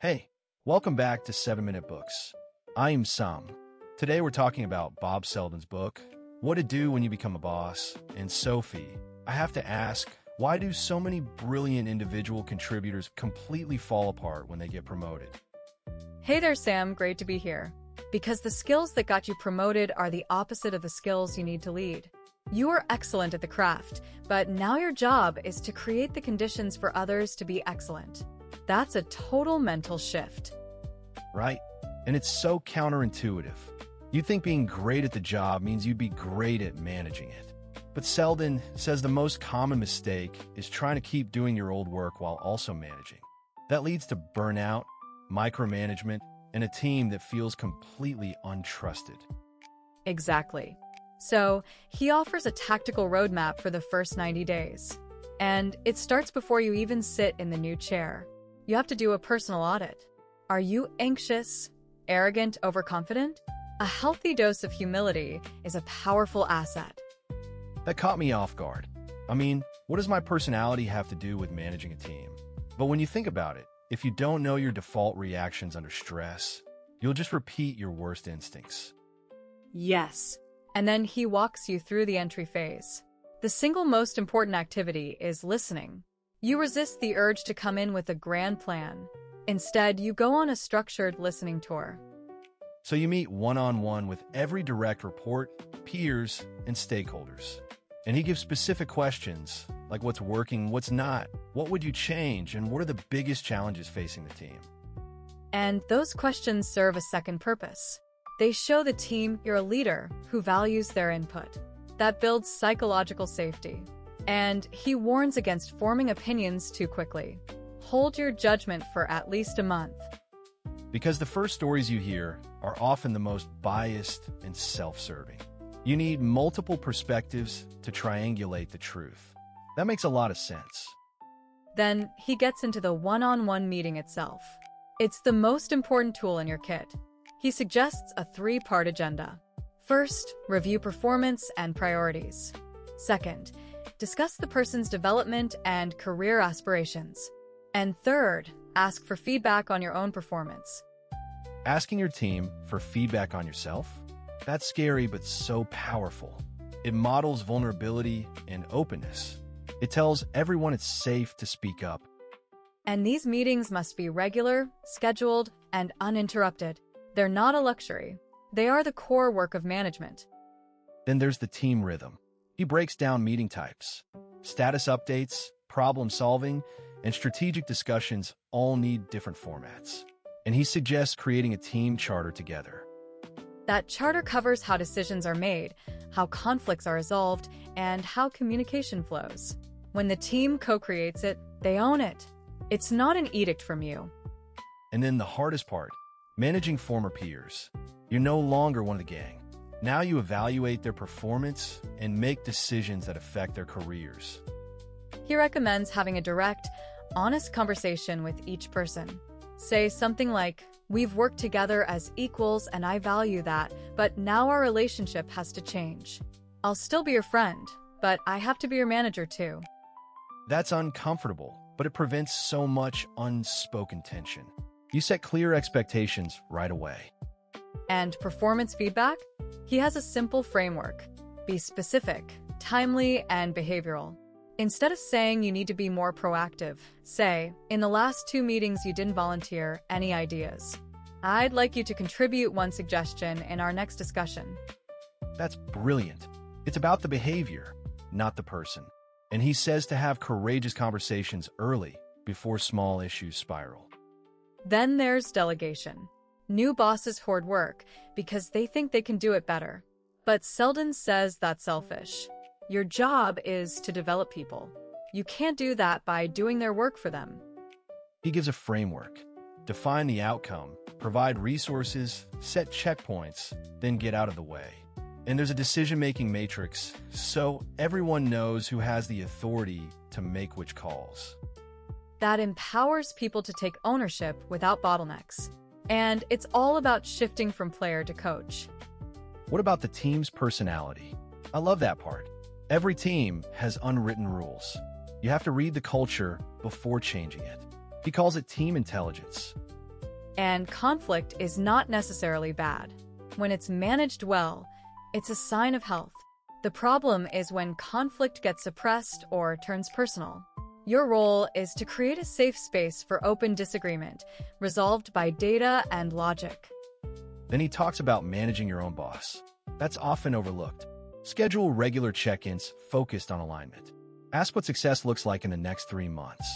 Hey, welcome back to 7 Minute Books. I am Sam. Today we're talking about Bob Selden's book, What to Do When You Become a Boss. And Sophie, I have to ask, why do so many brilliant individual contributors completely fall apart when they get promoted? Hey there, Sam. Great to be here. Because the skills that got you promoted are the opposite of the skills you need to lead. You are excellent at the craft, but now your job is to create the conditions for others to be excellent. That's a total mental shift. Right? And it's so counterintuitive. You think being great at the job means you'd be great at managing it. But Selden says the most common mistake is trying to keep doing your old work while also managing. That leads to burnout, micromanagement, and a team that feels completely untrusted. Exactly. So, he offers a tactical roadmap for the first 90 days. And it starts before you even sit in the new chair. You have to do a personal audit. Are you anxious, arrogant, overconfident? A healthy dose of humility is a powerful asset. That caught me off guard. I mean, what does my personality have to do with managing a team? But when you think about it, if you don't know your default reactions under stress, you'll just repeat your worst instincts. Yes. And then he walks you through the entry phase. The single most important activity is listening. You resist the urge to come in with a grand plan. Instead, you go on a structured listening tour. So you meet one-on-one with every direct report, peers, and stakeholders. And he gives specific questions, like what's working, what's not, what would you change, and what are the biggest challenges facing the team? And those questions serve a second purpose. They show the team you're a leader who values their input. That builds psychological safety. And he warns against forming opinions too quickly. Hold your judgment for at least a month. Because the first stories you hear are often the most biased and self-serving. You need multiple perspectives to triangulate the truth. That makes a lot of sense. Then he gets into the one-on-one meeting itself. It's the most important tool in your kit. He suggests a 3-part agenda. First, review performance and priorities. Second, discuss the person's development and career aspirations. And third, ask for feedback on your own performance. Asking your team for feedback on yourself? That's scary but so powerful. It models vulnerability and openness. It tells everyone it's safe to speak up. And these meetings must be regular, scheduled, and uninterrupted. They're not a luxury. They are the core work of management. Then there's the team rhythm. He breaks down meeting types. Status updates, problem solving, and strategic discussions all need different formats. And he suggests creating a team charter together. That charter covers how decisions are made, how conflicts are resolved, and how communication flows. When the team co-creates it, they own it. It's not an edict from you. And then the hardest part, managing former peers. You're no longer one of the gang. Now you evaluate their performance and make decisions that affect their careers. He recommends having a direct, honest conversation with each person. Say something like, "We've worked together as equals and I value that, but now our relationship has to change. I'll still be your friend, but I have to be your manager too." That's uncomfortable, but it prevents so much unspoken tension. You set clear expectations right away. And performance feedback? He has a simple framework. Be specific, timely, and behavioral. Instead of saying you need to be more proactive, say, "In the last 2 meetings you didn't volunteer. Any ideas? I'd like you to contribute one suggestion in our next discussion." That's brilliant. It's about the behavior, not the person. And he says to have courageous conversations early before small issues spiral. Then there's delegation. New bosses hoard work because they think they can do it better. But Selden says that's selfish. Your job is to develop people. You can't do that by doing their work for them. He gives a framework. Define the outcome, provide resources, set checkpoints, then get out of the way. And there's a decision-making matrix, so everyone knows who has the authority to make which calls. That empowers people to take ownership without bottlenecks. And it's all about shifting from player to coach. What about the team's personality? I love that part. Every team has unwritten rules. You have to read the culture before changing it. He calls it team intelligence. And conflict is not necessarily bad. When it's managed well, it's a sign of health. The problem is when conflict gets suppressed or turns personal. Your role is to create a safe space for open disagreement, resolved by data and logic. Then he talks about managing your own boss. That's often overlooked. Schedule regular check-ins focused on alignment. Ask what success looks like in the next 3 months.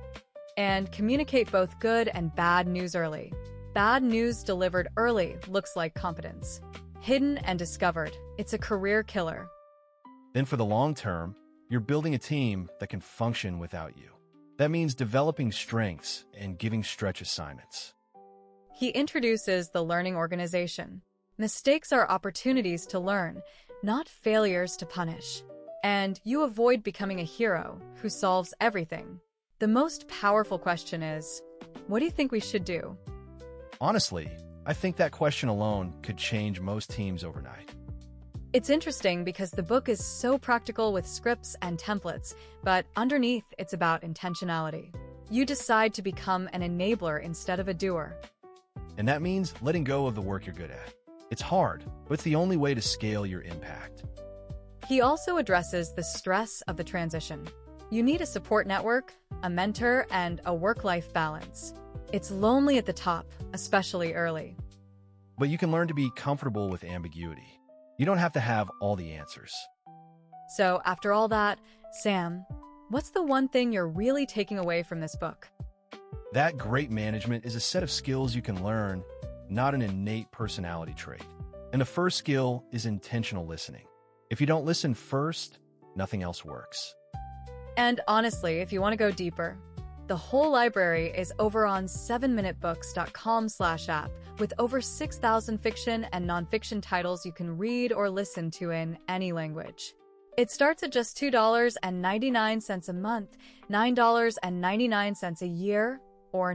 And communicate both good and bad news early. Bad news delivered early looks like competence. Hidden and discovered, it's a career killer. Then for the long term, you're building a team that can function without you. That means developing strengths and giving stretch assignments. He introduces the learning organization. Mistakes are opportunities to learn, not failures to punish. And you avoid becoming a hero who solves everything. The most powerful question is, what do you think we should do? Honestly, I think that question alone could change most teams overnight. It's interesting because the book is so practical with scripts and templates, but underneath it's about intentionality. You decide to become an enabler instead of a doer. And that means letting go of the work you're good at. It's hard, but it's the only way to scale your impact. He also addresses the stress of the transition. You need a support network, a mentor, and a work-life balance. It's lonely at the top, especially early. But you can learn to be comfortable with ambiguity. You don't have to have all the answers. So after all that, Sam, what's the one thing you're really taking away from this book? That great management is a set of skills you can learn, not an innate personality trait. And the first skill is intentional listening. If you don't listen first, nothing else works. And honestly, if you want to go deeper, the whole library is over on 7minutebooks.com/app with over 6,000 fiction and nonfiction titles you can read or listen to in any language. It starts at just $2.99 a month, $9.99 a year, or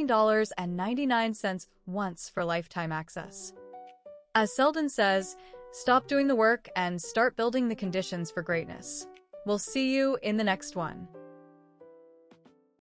$19.99 once for lifetime access. As Selden says, stop doing the work and start building the conditions for greatness. We'll see you in the next one.